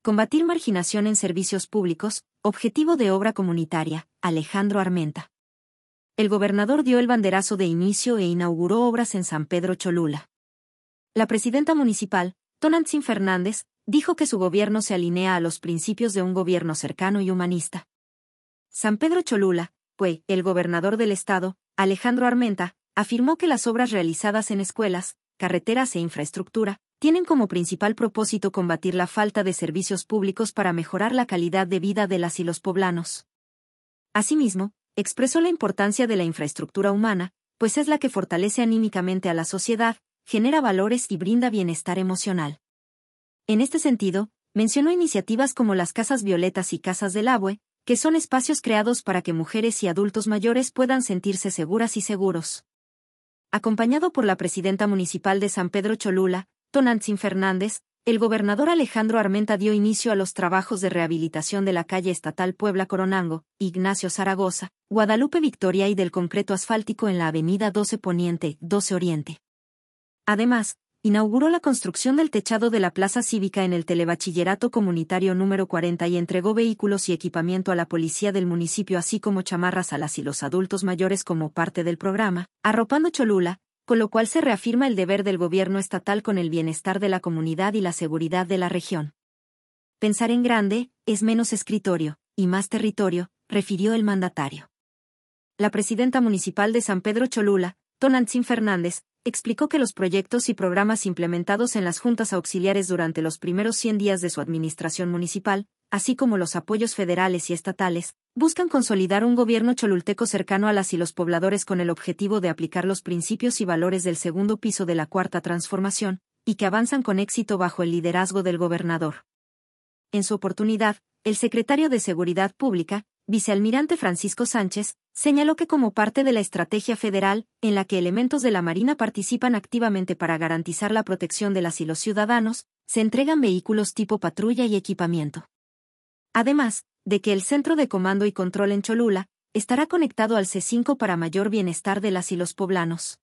Combatir marginación en servicios públicos, objetivo de obra comunitaria, Alejandro Armenta. El gobernador dio el banderazo de inicio e inauguró obras en San Pedro Cholula. La presidenta municipal, Tonantzin Fernández, dijo que su gobierno se alinea a los principios de un gobierno cercano y humanista. San Pedro Cholula, el gobernador del estado, Alejandro Armenta, afirmó que las obras realizadas en escuelas, carreteras e infraestructura, tienen como principal propósito combatir la falta de servicios públicos para mejorar la calidad de vida de las y los poblanos. Asimismo, expresó la importancia de la infraestructura humana, pues es la que fortalece anímicamente a la sociedad, genera valores y brinda bienestar emocional. En este sentido, mencionó iniciativas como las Casas Violetas y Casas del Abue, que son espacios creados para que mujeres y adultos mayores puedan sentirse seguras y seguros. Acompañado por la presidenta municipal de San Pedro Cholula, Tonantzin Fernández, el gobernador Alejandro Armenta dio inicio a los trabajos de rehabilitación de la calle estatal Puebla-Coronango, Ignacio Zaragoza, Guadalupe Victoria y del concreto asfáltico en la avenida 12 Poniente, 12 Oriente. Además, inauguró la construcción del techado de la Plaza Cívica en el Telebachillerato Comunitario número 40 y entregó vehículos y equipamiento a la policía del municipio así como chamarras a las y los adultos mayores como parte del programa, Arropando Cholula, con lo cual se reafirma el deber del gobierno estatal con el bienestar de la comunidad y la seguridad de la región. Pensar en grande, es menos escritorio, y más territorio, refirió el mandatario. La presidenta municipal de San Pedro Cholula, Tonantzin Fernández, explicó que los proyectos y programas implementados en las juntas auxiliares durante los primeros 100 días de su administración municipal, así como los apoyos federales y estatales, buscan consolidar un gobierno cholulteco cercano a las y los pobladores con el objetivo de aplicar los principios y valores del segundo piso de la Cuarta Transformación, y que avanzan con éxito bajo el liderazgo del gobernador. En su oportunidad, el secretario de Seguridad Pública, vicealmirante Francisco Sánchez, señaló que como parte de la estrategia federal, en la que elementos de la Marina participan activamente para garantizar la protección de las y los ciudadanos, se entregan vehículos tipo patrulla y equipamiento. Además, de que el Centro de Comando y Control en Cholula estará conectado al C5 para mayor bienestar de las y los poblanos.